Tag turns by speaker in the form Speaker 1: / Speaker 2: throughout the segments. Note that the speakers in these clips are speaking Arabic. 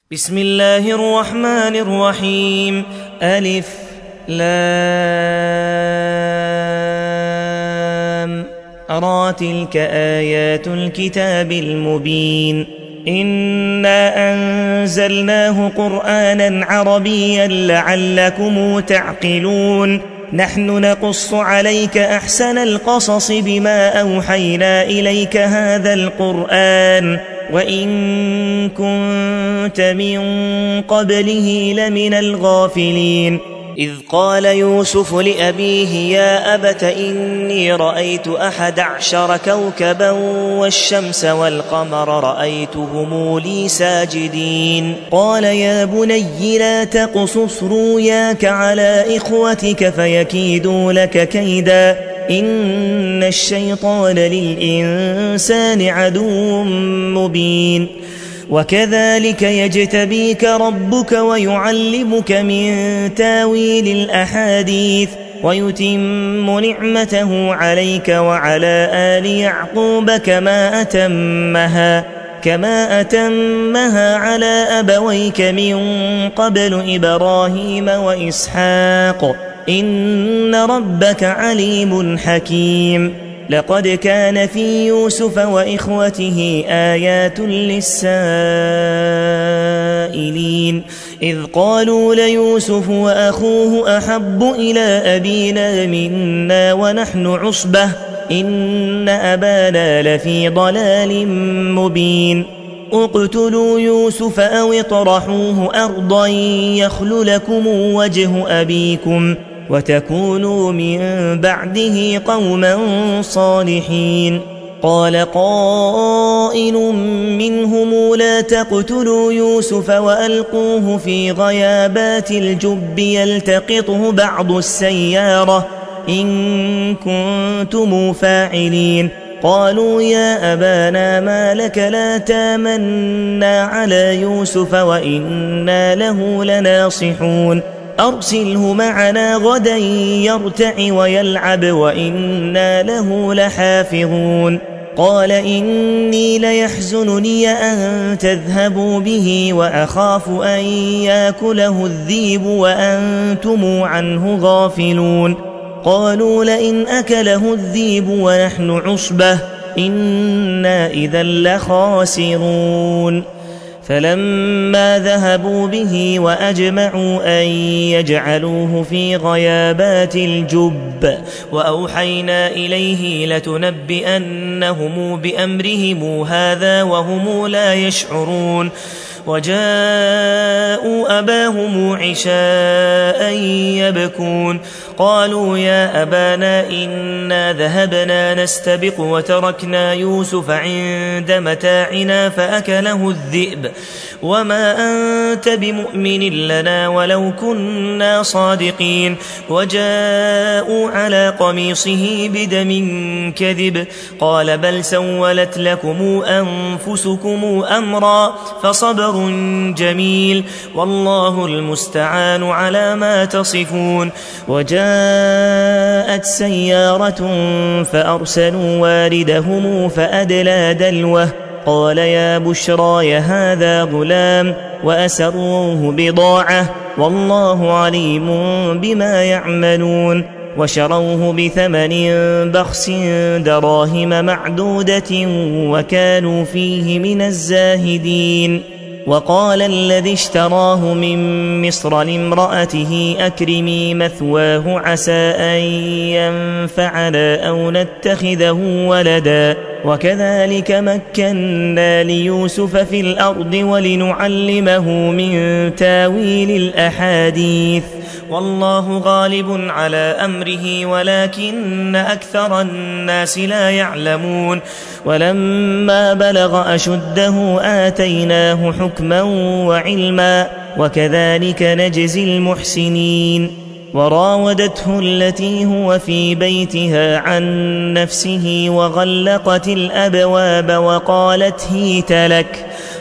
Speaker 1: بسم الله الرحمن الرحيم. ألف لام را تلك آيات الكتاب المبين. إنا أنزلناه قرآنا عربيا لعلكم تعقلون. نحن نقص عليك أحسن القصص بما أوحينا إليك هذا القرآن وإن كنت من قبله لمن الغافلين. إذ قال يوسف لأبيه يا أبت إني رأيت 11 كوكبا والشمس والقمر رأيتهم لي ساجدين. قال يا بني لا تقصص رؤياك على إخوتك فيكيدوا لك كيدا إن الشيطان للإنسان عدو مبين. وكذلك يجتبيك ربك ويعلمك من تاويل الأحاديث ويتم نعمته عليك وعلى آل يعقوب كما أتمها على أبويك من قبل إبراهيم وإسحاق إن ربك عليم حكيم. لقد كان في يوسف وإخوته آيات للسائلين إذ قالوا ليوسف وأخوه أحب إلى أبينا منا ونحن عصبة إن أبانا لفي ضلال مبين. اقتلوا يوسف أو اطرحوه أرضا يخل لكم وجه أبيكم وتكونوا من بعده قوما صالحين. قال قائل منهم لا تقتلوا يوسف وألقوه في غيابات الجب يلتقطه بعض السيارة إن كنتم فاعلين. قالوا يا أبانا ما لك لا تامنا على يوسف وإنا له لناصحون. أرسله معنا غدا يرتع ويلعب وإنا له لحافظون. قال إني ليحزنني أن تذهبوا به وأخاف أن يأكله الذئب وأنتم عنه غافلون. قالوا لئن أكله الذئب ونحن عصبة إنا إذا لخاسرون. فلما ذهبوا به وأجمعوا أن يجعلوه في غيابات الجب وأوحينا إليه لتنبئنهم بأمرهم هذا وهم لا يشعرون. وجاءوا أباهم عشاء يبكون. قالوا يا أبانا إنا ذهبنا نستبق وتركنا يوسف عند متاعنا فأكله الذئب وما أنت بمؤمن لنا ولو كنا صادقين. وجاءوا على قميصه بدم كذب قال بل سولت لكم أنفسكم أمرا فصبر جميل والله المستعان على ما تصفون. وجاءت سيارة فأرسلوا واردهم فأدلى دلوه قال يا بشراي هذا غلام وأسروه بضاعة والله عليم بما يعملون. وشروه بثمن بخس دراهم معدودة وكانوا فيه من الزاهدين. وقال الذي اشتراه من مصر لامرأته أكرمي مثواه عسى أن ينفعنا أو نتخذه ولدا وكذلك مكنا ليوسف في الأرض ولنعلمه من تاويل الأحاديث والله غالب على أمره ولكن أكثر الناس لا يعلمون. ولما بلغ أشده آتيناه حكما وعلما وكذلك نجزي المحسنين. وراودته التي هو في بيتها عن نفسه وغلقت الأبواب وقالت هيت لك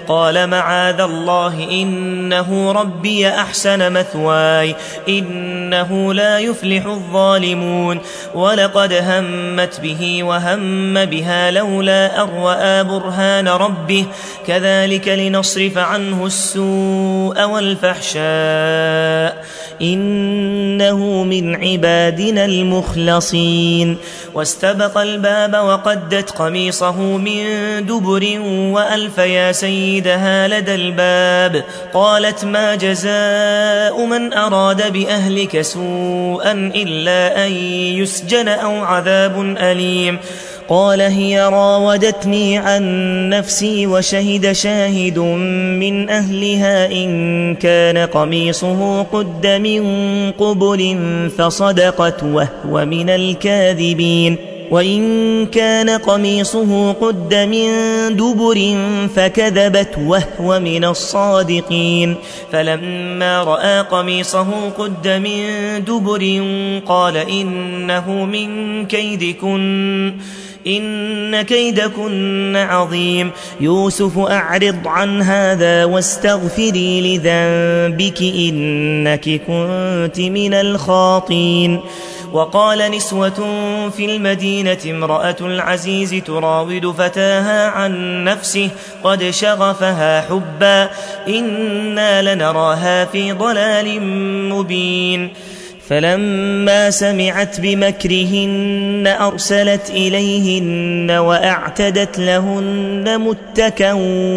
Speaker 1: قال معاذ الله إنه ربي أحسن مثواي إنه لا يفلح الظالمون ولقد همت به وهم بها لولا أن رأى برهان ربه كذلك لنصرف عنه السوء والفحشاء إنه من عبادنا المخلصين واستبق الباب وقدت قميصه من دبر وألف يا سيدها لدى الباب قالت ما جزاء من أراد بأهلك سوءا إلا أن يسجن أو عذاب أليم قال هي راودتني عن نفسي وشهد شاهد من أهلها إن كان قميصه قد من قبل فصدقت وهو من الكاذبين وإن كان قميصه قد من دبر فكذبت وهو من الصادقين فلما رأى قميصه قد من دبر قال إنه من كيدكن إن كيدكن عظيم يوسف أعرض عن هذا واستغفري لذنبك إنك كنت من الخاطين وقال نسوة في المدينة امرأة العزيز تراود فتاها عن نفسه قد شغفها حبا إنا لنراها في ضلال مبين فلما سمعت بمكرهن أرسلت إليهن وأعتدت لهن متكا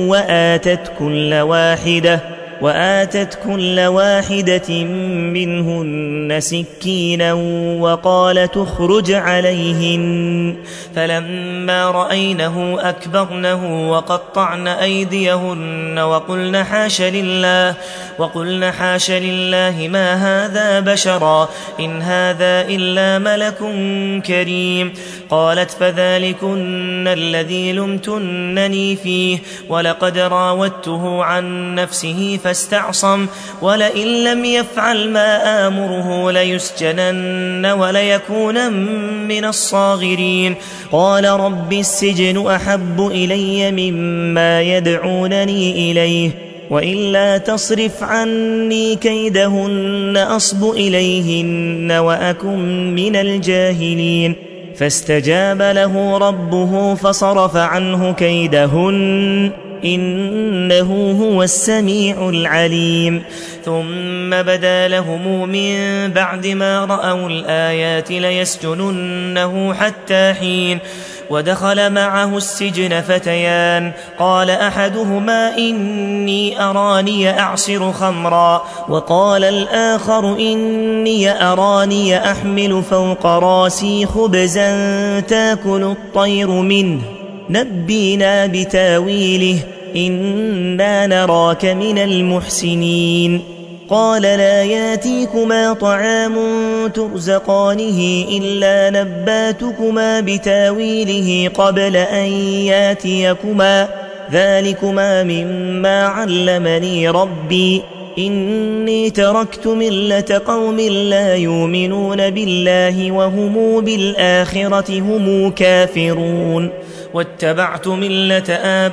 Speaker 1: وآتت كل واحدة منهن سكينا وقالت اخرج عليهن فلما رأينه أكبرنه وقطعن أيديهن وقلن حاش لله ما هذا بشرا إن هذا إلا ملك كريم قالت فذلكن الذي لمتنني فيه ولقد راودته عن نفسه فاستعصم ولئن لم يفعل ما آمره ليسجنن وليكون من الصاغرين قال رب السجن أحب إلي مما يدعونني إليه وإلا تصرف عني كيدهن أصب إليهن وأكن من الجاهلين فاستجاب له ربه فصرف عنه كيدهن إنه هو السميع العليم ثم بدا لهم من بعد ما رأوا الآيات ليسجننه حتى حين ودخل معه السجن فتيان قال أحدهما إني أراني أعصر خمرا وقال الآخر إني أراني أحمل فوق راسي خبزا تاكل الطير منه نبينا بتاويله إنا نراك من المحسنين قال لا ياتيكما طعام ترزقانه إلا نباتكما بتاويله قبل أن ياتيكما ذلكما مما علمني ربي إني تركت ملة قوم لا يؤمنون بالله وهم بالآخرة هم كافرون واتبعت ملة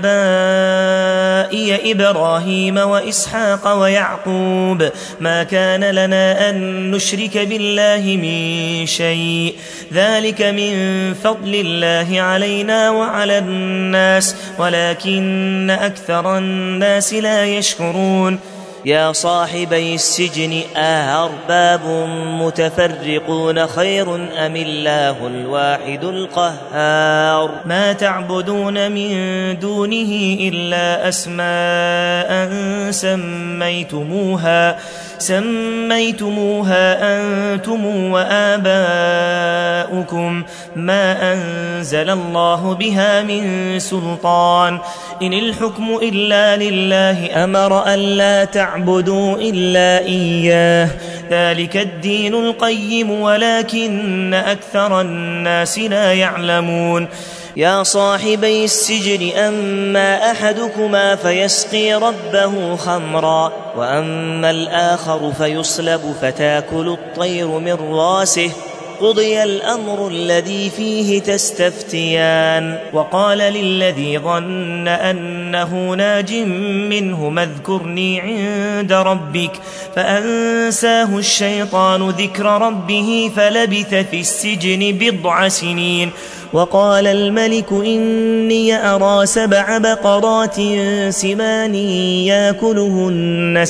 Speaker 1: آبائي إبراهيم وإسحاق ويعقوب ما كان لنا أن نشرك بالله من شيء ذلك من فضل الله علينا وعلى الناس ولكن أكثر الناس لا يشكرون يا صاحبي السجن أأرباب متفرقون خير أم الله الواحد القهار ما تعبدون من دونه إلا أسماء سميتموها أنتم وآباؤكم ما أنزل الله بها من سلطان إن الحكم إلا لله أمر ألا تعبدوا إلا إياه ذلك الدين القيم ولكن أكثر الناس لا يعلمون يا صاحبي السجن أما أحدكما فيسقي ربه خمرا وأما الآخر فيصلب فتاكل الطير من راسه قضي الأمر الذي فيه تستفتيان وقال للذي ظن أنه ناج منهما اذكرني عند ربك فأنساه الشيطان ذكر ربه فلبث في السجن 9 سنين. وقال الملك إني أرى 7 بقرات سمان يأكلهن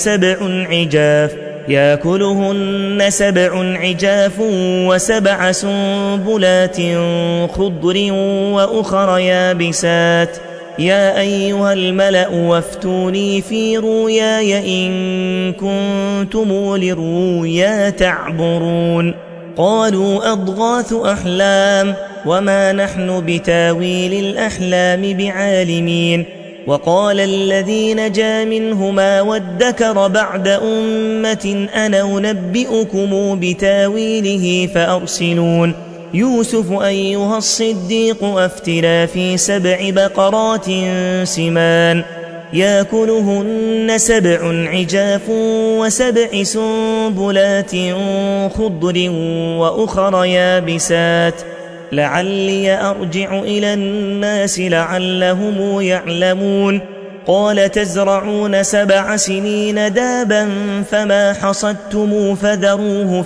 Speaker 1: 7 عجاف و7 سنبلات خضر وأخر يابسات يا أيها الملأ وافتوني في رؤياي إن كنتم للرؤيا تعبرون. قالوا أضغاث أحلام وما نحن بتاويل الأحلام بعالمين. وقال الذي نجا منهما وادكر بعد أمة أنا أنبئكم بتاويله فأرسلون. يوسف أيها الصديق أفتنا في 7 بقرات سمان يأكلهن 7 عجاف و7 سنبلات خضر وأخر يابسات لعلي أرجع إلى الناس لعلهم يعلمون. قال تزرعون 7 سنين دابا فما حصدتم فذروه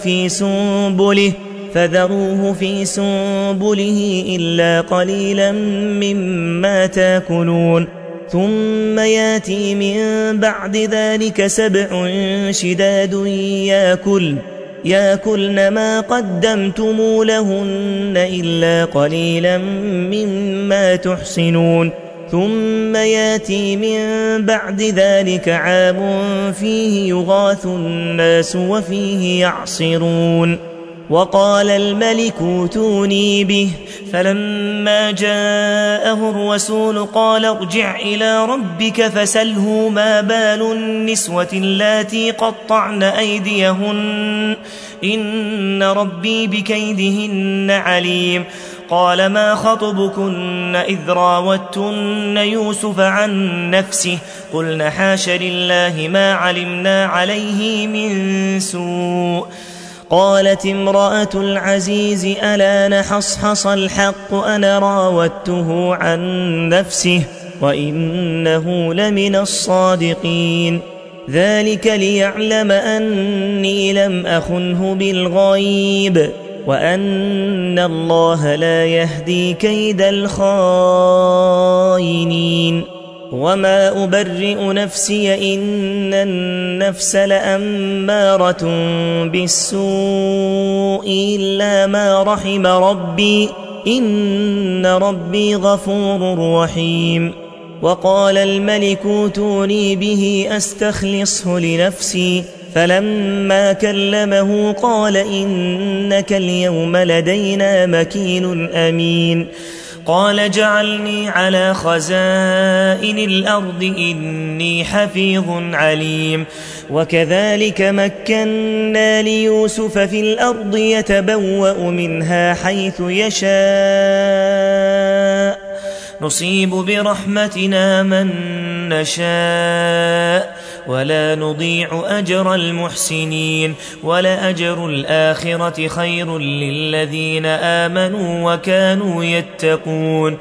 Speaker 1: في سنبله إلا قليلا مما تأكلون. ثم ياتي من بعد ذلك 7 شداد يأكلن ما قدمتم لهن إلا قليلا مما تحصنون. ثم ياتي من بعد ذلك عام فيه يغاث الناس وفيه يعصرون. وقال الملك ائتوني به فلما جاءه الرسول قال ارجع إلى ربك فسله ما بال النسوة اللاتي قطعن أيديهن إن ربي بكيدهن عليم. قال ما خطبكن إذ راوتن يوسف عن نفسه قلن حاش لله ما علمنا عليه من سوء. قالت امرأة العزيز ألا نحصحص الحق أنا راودته عن نفسه وإنه لمن الصادقين. ذلك ليعلم أني لم أخنه بالغيب وأن الله لا يهدي كيد الخائنين. وما أبرئ نفسي إن النفس لأمارة بالسوء إلا ما رحم ربي إن ربي غفور رحيم. وقال الملك ائتوني به أستخلصه لنفسي فلما كلمه قال إنك اليوم لدينا مكين أمين. قال جعلني على خزائن الأرض إني حفيظ عليم. وكذلك مكنا ليوسف في الأرض يتبوأ منها حيث يشاء نصيب برحمتنا من نشاء ولا نضيع أجر المحسنين ولأجر الآخرة خير للذين آمنوا وكانوا يتقون.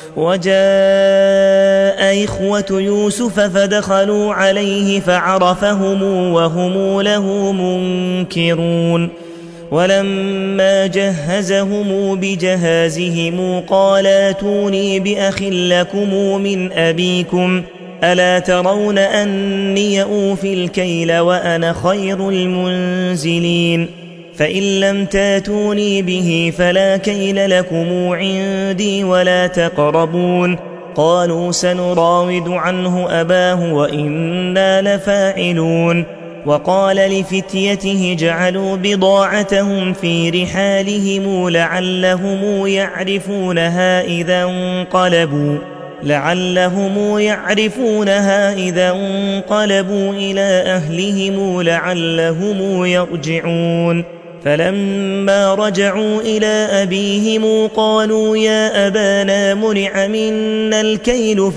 Speaker 1: وجاء إخوة يوسف فدخلوا عليه فعرفهم وهم له منكرون. ولما جهزهم بجهازهم قال ائتوني بأخ لكم من أبيكم ألا ترون أني أوفي الكيل وأنا خير المنزلين. فإن لم تاتوني به فلا كيل لكم عندي ولا تقربون. قالوا سنراود عنه أباه وإنا لفاعلون. وقال لفتيته جعلوا بضاعتهم في رحالهم لعلهم يعرفونها إذا انقلبوا إلى أهلهم لعلهم يرجعون. فلما رجعوا إلى أبيهم قالوا يا أبانا منع منا الكيل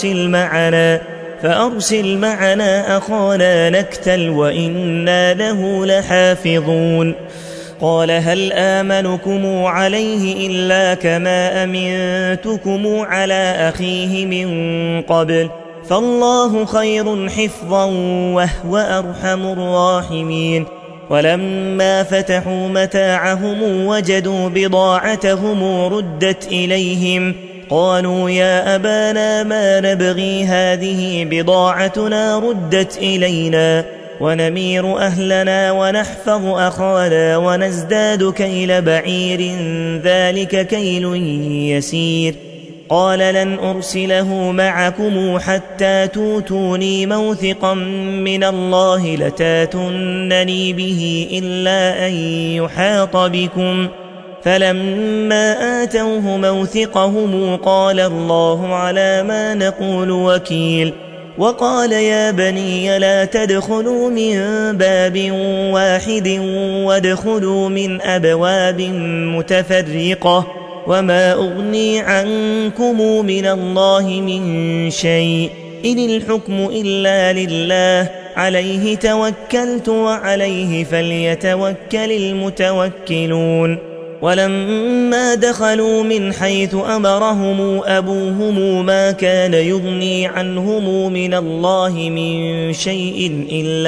Speaker 1: فأرسل معنا أخانا نكتل وإنا له لحافظون. قال هل آمنكم عليه إلا كما أمنتكم على أخيه من قبل فالله خير حفظا وهو أرحم الراحمين ولما فتحوا متاعهم وجدوا بضاعتهم ردت إليهم قالوا يا أبانا ما نبغي هذه بضاعتنا ردت إلينا ونمير أهلنا ونحفظ أخانا ونزداد كيل بعير ذلك كيل يسير قال لن أرسله معكم حتى توتوني موثقا من الله لتاتونني به إلا أن يحاط بكم فلما آتوه موثقهم قال الله على ما نقول وكيل وقال يا بني لا تدخلوا من باب واحد وادخلوا من أبواب متفرقة وما أغني عنكم من الله من شيء إن الحكم إلا لله عليه توكلت وعليه فليتوكل المتوكلون ولما دخلوا من حيث أمرهم أبوهم ما كان يغني عنهم من الله من شيء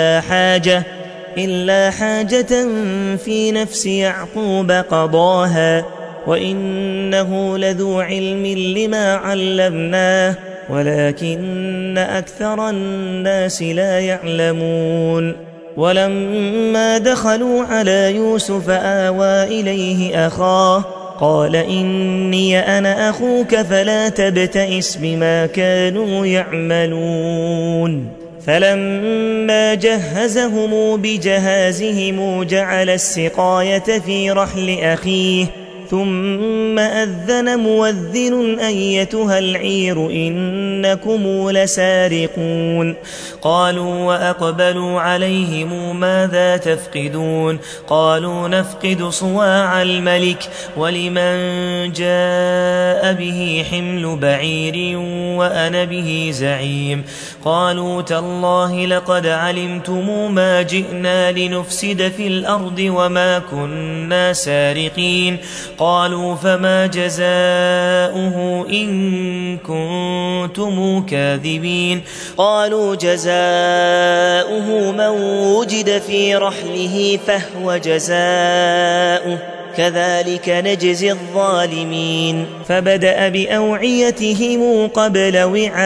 Speaker 1: إلا حاجة في نفس يعقوب قضاها وإنه لذو علم لما علمناه ولكن أكثر الناس لا يعلمون ولما دخلوا على يوسف آوى إليه أخاه قال إني أنا أخوك فلا تبتئس بما كانوا يعملون فلما جهزهم بجهازهم جعل السقاية في رحل أخيه ثم أذن مؤذن أيتها العير إنكم لسارقون قالوا وأقبلوا عليهم ماذا تفقدون قالوا نفقد صواع الملك ولمن جاء به حمل بعير وأنا به زعيم قالوا تالله لقد علمتم ما جئنا لنفسد في الأرض وما كنا سارقين قالوا فما جزاؤه إن كنتم كاذبين قالوا جزاؤه من وجد في رحله فهو جزاؤه كذلك نجزي الظالمين فبدأ بأوعيتهم قبل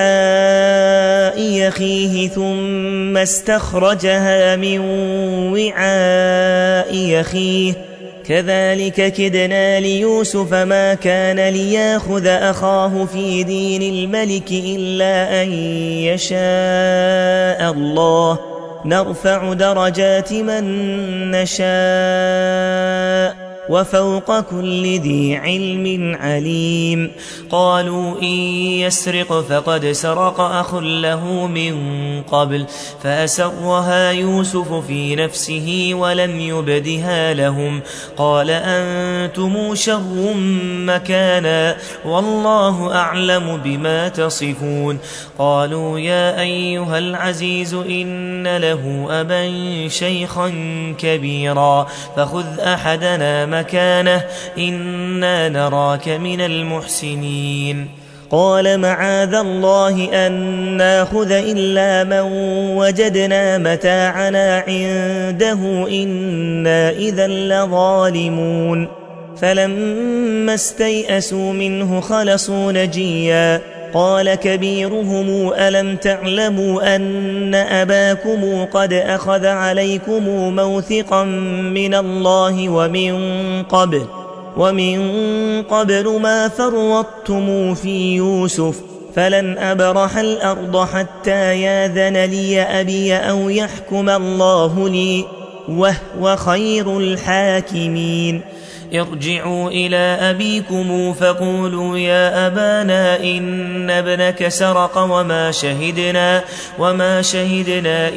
Speaker 1: وعاء أخيه ثم استخرجها من وعاء أخيه كذلك كدنا ليوسف ما كان ليأخذ أخاه في دين الملك إلا أن يشاء الله نرفع درجات من نشاء وفوق كل ذي علم عليم قالوا إن يسرق فقد سرق أخ له من قبل فأسرها يوسف في نفسه ولم يبدها لهم قال أنتم شر مكانا والله أعلم بما تصفون قالوا يا أيها العزيز إن له أبا شيخا كبيرا فخذ أحدنا مكانه إنا نراك من المحسنين قال معاذ الله أن ناخذ إلا من وجدنا متاعنا عنده إنا إذا لظالمون فلما استيئسوا منه خلصوا نجيا قال كبيرهم ألم تعلموا أن أباكم قد أخذ عليكم موثقا من الله ومن قبل ما فرطتم في يوسف فلن أبرح الأرض حتى ياذن لي أبي أو يحكم الله لي وهو خير الحاكمين
Speaker 2: ارجعوا إلى أبيكم فقولوا يا أبانا إن ابنك سرق وما شهدنا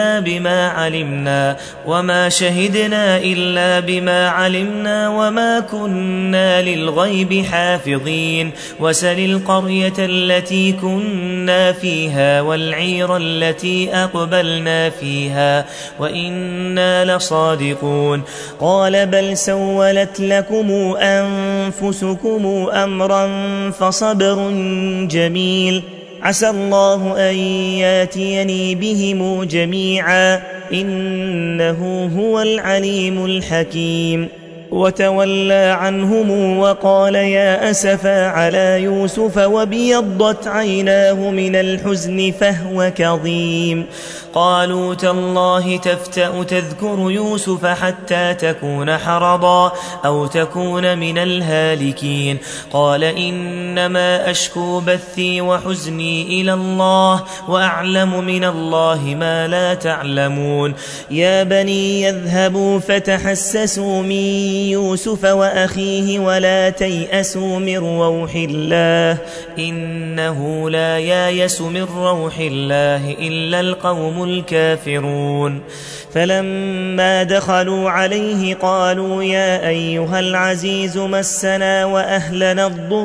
Speaker 2: إلا بما علمنا وما كنا للغيب حافظين وسل القرية التي كنا فيها والعير التي أقبلنا فيها وإنا لصادقون.
Speaker 1: قال بل سولت لكم أنفسكم أمرا فصبر جميل عسى الله أن ياتيني بهم جميعا إنه هو العليم الحكيم. وتولى عنهم وقال يا أسفا على يوسف وابيضت عيناه من الحزن فهو كظيم.
Speaker 2: قالوا تالله تفتأ تذكر يوسف حتى تكون حرضا أو تكون من الهالكين. قال إنما أشكو بثي وحزني إلى الله وأعلم من الله ما لا تعلمون. يا بني يذهبوا فتحسسوا من يوسف وأخيه ولا تيأسوا من روح الله إنه لا ييأس من روح الله إلا القوم الكافرون. فلما دخلوا عليه قالوا يا أيها العزيز مسنا وأهلنا الضر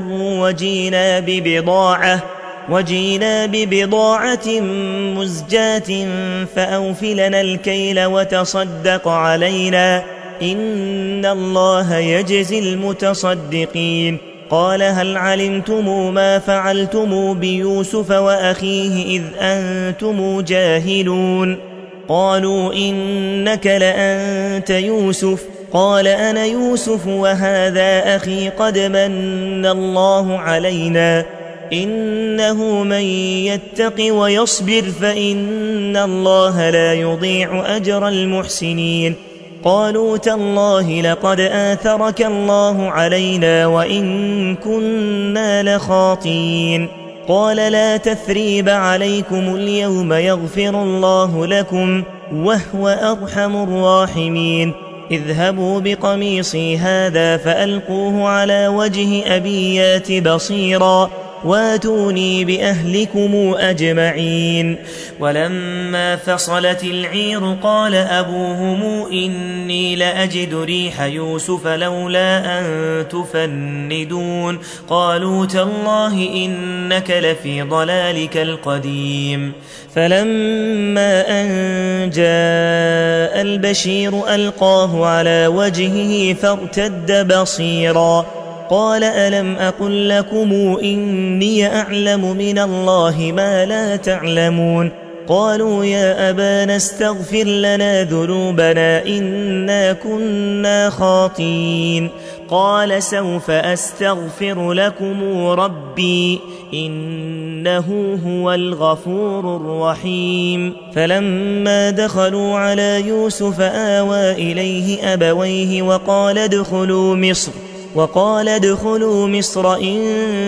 Speaker 2: وجينا ببضاعة مزجاة فأوف لنا الكيل وتصدق علينا إن الله يجزي المتصدقين. قال هل علمتم ما فعلتم بيوسف وأخيه إذ أنتم جاهلون؟ قالوا إنك لأنت يوسف. قال أنا يوسف وهذا أخي قد من الله علينا إنه من يتق ويصبر فإن الله لا يضيع أجر المحسنين. قالوا تالله لقد آثرك الله علينا وإن كنا لخاطئين. قال لا تثريب عليكم اليوم يغفر الله لكم وهو أرحم الراحمين. اذهبوا بقميصي هذا فألقوه على وجه أبي يات بصيرا واتوني بأهلكم أجمعين. ولما فصلت العير قال أبوهم إني لأجد ريح يوسف لولا أن تفندون. قالوا تالله إنك لفي ضلالك القديم. فلما أن جاء البشير ألقاه على وجهه فارتد بصيرا قال ألم أقل لكم إني أعلم من الله ما لا تعلمون. قالوا يا أبانا استغفر لنا ذنوبنا إنا كنا خاطئين. قال سوف أستغفر لكم ربي إنه هو الغفور الرحيم. فلما دخلوا على يوسف آوى إليه أبويه وقال ادخلوا مصر إن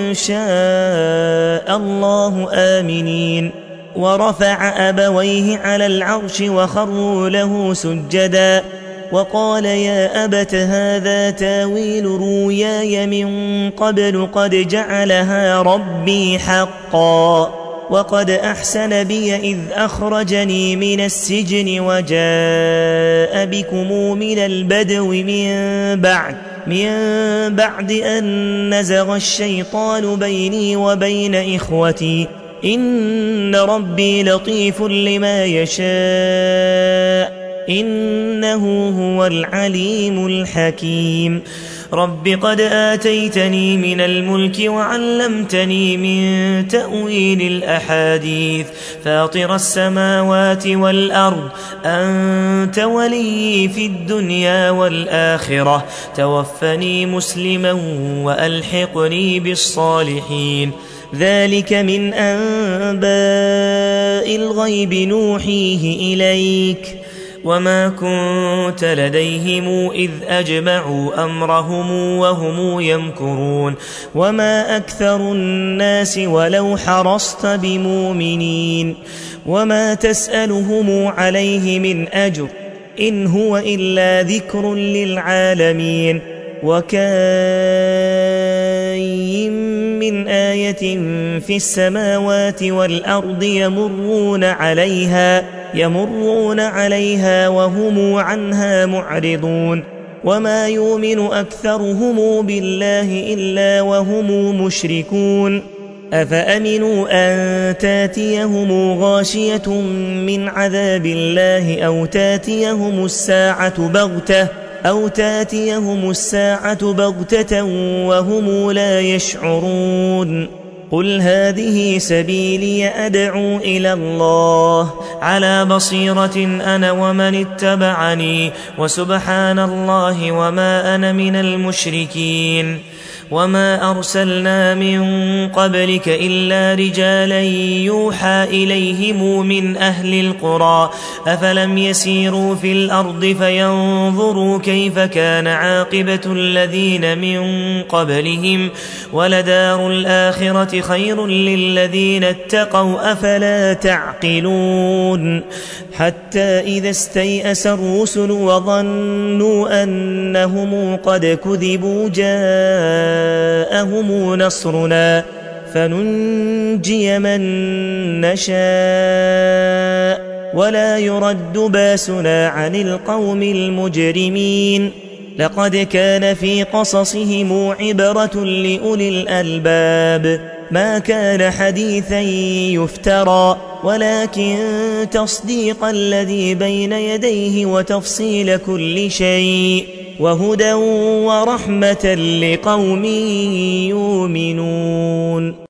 Speaker 2: شاء الله آمنين. ورفع أبويه على العرش وخروا له سجدا وقال يا أبت هذا تاويل رؤياي من قبل قد جعلها ربي حقا وقد أحسن بي إذ أخرجني من السجن وجاء بكم من البدو من بعد أن نزغ الشيطان بيني وبين إخوتي إن ربي لطيف لما يشاء إنه هو العليم الحكيم. رب قد آتيتني من الملك وعلمتني من تأويل الأحاديث فاطر السماوات والأرض أنت ولي في الدنيا والآخرة توفني مسلما وألحقني بالصالحين. ذلك من أنباء الغيب نوحيه إليك وما كنت لديهم إذ أجمعوا أمرهم وهم يمكرون وما أكثر الناس ولو حرصت بمؤمنين وما تسألهم عليه من أجر إن هو إلا ذكر للعالمين.
Speaker 1: وكاين من آية في السماوات والأرض يمرون عليها وهم عنها معرضون وما يؤمن أكثرهم بالله إلا وهم مشركون أفأمنوا أن تاتيهم غاشية من عذاب الله أو تاتيهم الساعة بغتة وهم لا يشعرون قل هذه سبيلي أدعو إلى الله
Speaker 2: على بصيرة أنا ومن اتبعني وسبحان الله وما أنا من المشركين وما أرسلنا من قبلك إلا رجالا يوحى إليهم من أهل القرى أفلم يسيروا في الأرض فينظروا كيف كان عاقبة الذين من قبلهم ولدار الآخرة خير للذين اتقوا أفلا تعقلون حتى إذا استيأس الرسل وظنوا أنهم قد كذبوا جاءهم نصرنا فننجي من نشاء ولا يرد باسنا عن القوم المجرمين لقد كان في قصصهم عبرة لأولي الألباب ما كان حديثا يفترى ولكن تصديق الذي بين يديه وتفصيل كل شيء وهدى ورحمة لقوم يؤمنون